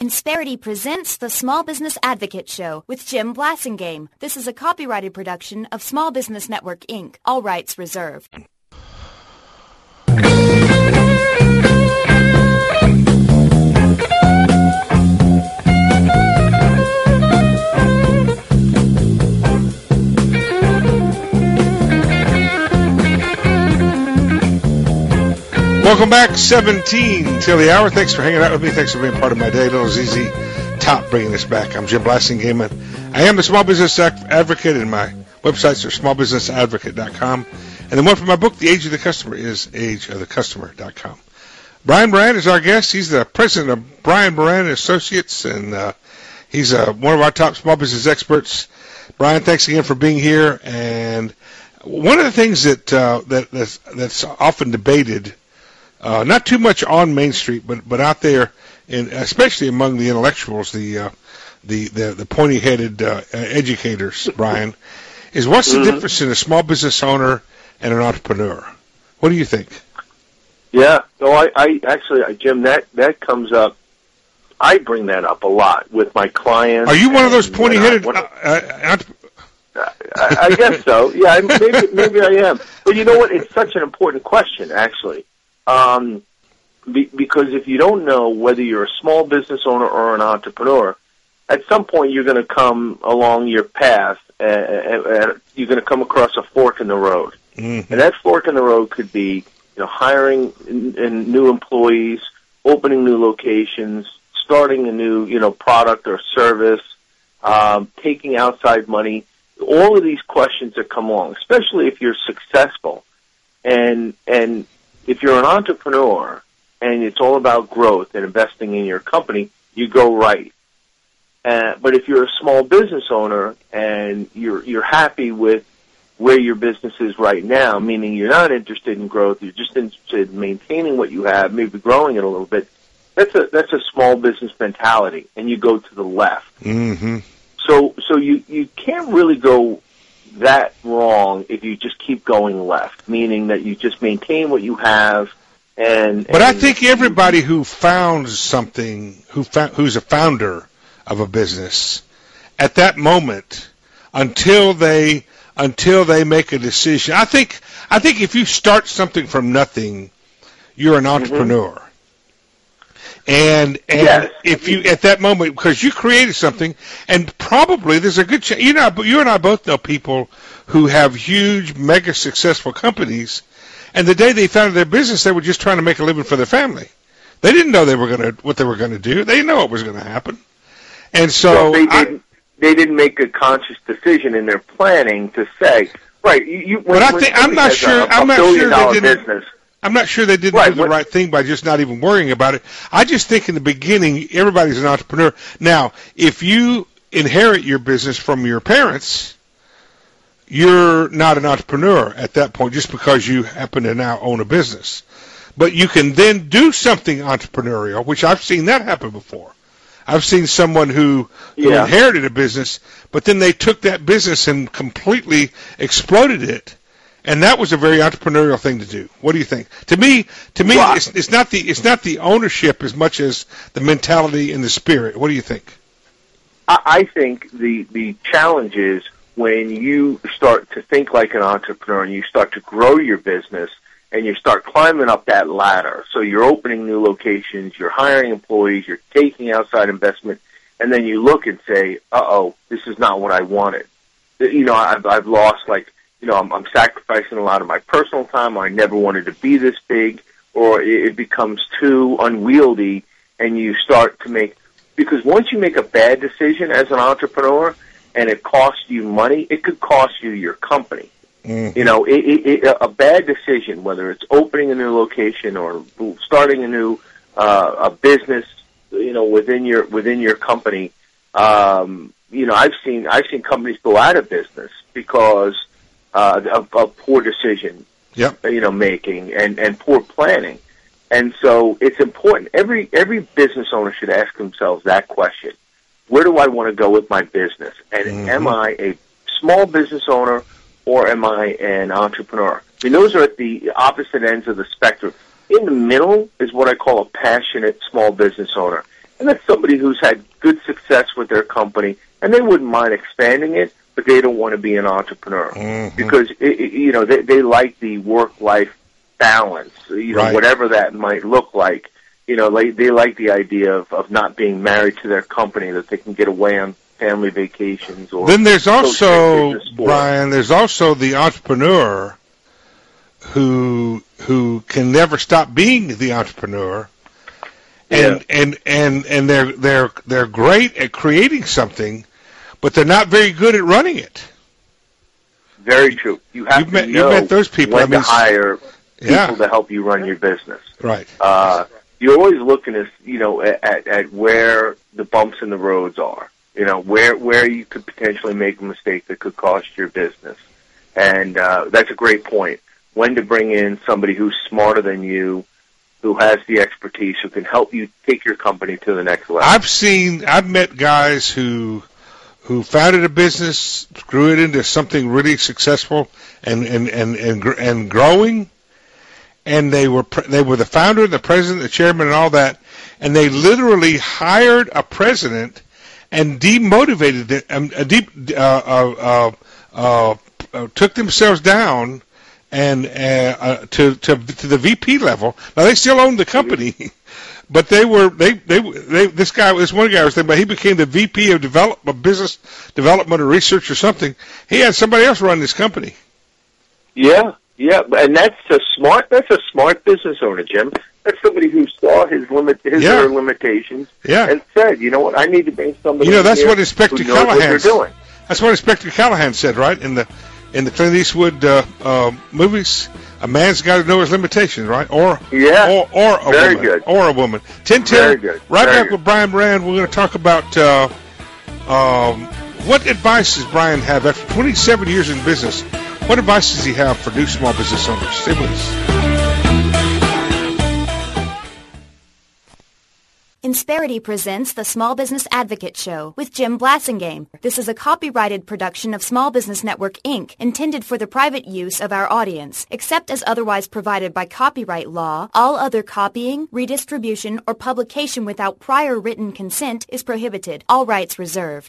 Insperity presents the Small Business Advocate Show with Jim Blasingame. This is a copyrighted production of Small Business Network, Inc. All rights reserved. Welcome back, 17 till the hour. Thanks for hanging out with me. Thanks for being part of my day. Little ZZ Top bringing this back. I'm Jim Blasingame. I am the Small Business Advocate, and my websites are smallbusinessadvocate.com. And the one for my book, The Age of the Customer, is ageofthecustomer.com. Brian Moran is our guest. He's the president of Brian Moran Associates, and he's one of our top small business experts. Brian, thanks again for being here. And one of the things that's often debated, not too much on Main Street, but out there, especially among the intellectuals, the pointy-headed educators, Brian, is what's the difference in a small business owner and an entrepreneur? What do you think? Yeah, no, I actually, Jim, that comes up. I bring that up a lot with my clients. Are you one of those pointy-headed? I guess so. Yeah, maybe I am. But you know what? It's such an important question, actually. Because if you don't know whether you're a small business owner or an entrepreneur, at some point you're going to come along your path and you're going to come across a fork in the road. Mm-hmm. And that fork in the road could be, hiring new employees, opening new locations, starting a new, product or service, taking outside money. All of these questions that come along, especially if you're successful. And if you're an entrepreneur and it's all about growth and investing in your company, you go right. But if you're a small business owner and you're happy with where your business is right now, meaning you're not interested in growth, you're just interested in maintaining what you have, maybe growing it a little bit, that's a small business mentality, and you go to the left. Mm-hmm. So you can't really go that wrong if you just keep going left, meaning that you just maintain what you have. But I think everybody who founds something, who's a founder of a business, at that moment, until they make a decision, I think if you start something from nothing, you're an entrepreneur. Mm-hmm. And yes. If you, at that moment, because you created something, and probably there's a good chance, you and I both know people who have huge, mega successful companies, and the day they founded their business, they were just trying to make a living for their family. They didn't know what they were going to do. They didn't know what was going to happen. And so they didn't make a conscious decision in their planning to say, right, I'm not sure they didn't do the right thing by just not even worrying about it. I just think in the beginning, everybody's an entrepreneur. Now, if you inherit your business from your parents, you're not an entrepreneur at that point just because you happen to now own a business. But you can then do something entrepreneurial, which I've seen that happen before. I've seen someone who inherited a business, but then they took that business and completely exploded it. And that was a very entrepreneurial thing to do. What do you think? To me, it's not the ownership as much as the mentality and the spirit. What do you think? I think the challenge is when you start to think like an entrepreneur and you start to grow your business and you start climbing up that ladder. So you're opening new locations, you're hiring employees, you're taking outside investment, and then you look and say, "Uh-oh, this is not what I wanted." I've lost I'm sacrificing a lot of my personal time, or I never wanted to be this big, or it becomes too unwieldy, and you start to because once you make a bad decision as an entrepreneur, and it costs you money, it could cost you your company. Mm-hmm. A bad decision, whether it's opening a new location or starting a new a business, within your company. I've seen companies go out of business because of poor decision, making and poor planning. And so it's important. Every business owner should ask themselves that question: where do I want to go with my business? And am I a small business owner or am I an entrepreneur? Those are at the opposite ends of the spectrum. In the middle is what I call a passionate small business owner. and that's somebody who's had good success with their company, and they wouldn't mind expanding it, but they don't want to be an entrepreneur because they like the work-life balance, Right. whatever that might look like. They like the idea of not being married to their company, that they can get away on family vacations. Or then there's also, Brian, there's also the entrepreneur who can never stop being the entrepreneur, and they're great at creating something, but they're not very good at running it. Very true. You've met those people. When to hire people to help you run your business. Right. You're always looking at where the bumps in the roads are. Where you could potentially make a mistake that could cost your business. And that's a great point. When to bring in somebody who's smarter than you, who has the expertise, who can help you take your company to the next level. I've met guys who founded a business, grew it into something really successful and growing, and they were the founder, the president, the chairman, and all that, and they literally hired a president and demotivated them, took themselves down and to the VP level. Now they still own the company, but this one guy was thinking about, he became the VP of business development or research or something. He had somebody else run this company. Yeah, and that's a smart business owner, Jim. That's somebody who saw his or her limitations and said, you know what, I need to bring somebody. That's what Inspector Callahan. Doing. That's what Inspector Callahan said, right? In the Clint Eastwood movies, a man's got to know his limitations, right? Or a Very woman. Good. Or a woman. Very good. Back with Brian Moran, we're going to talk about what advice does Brian have after 27 years in business. What advice does he have for new small business owners? Stay with us. Insperity presents the Small Business Advocate Show with Jim Blasingame. This is a copyrighted production of Small Business Network, Inc., intended for the private use of our audience. Except as otherwise provided by copyright law, all other copying, redistribution, or publication without prior written consent is prohibited. All rights reserved.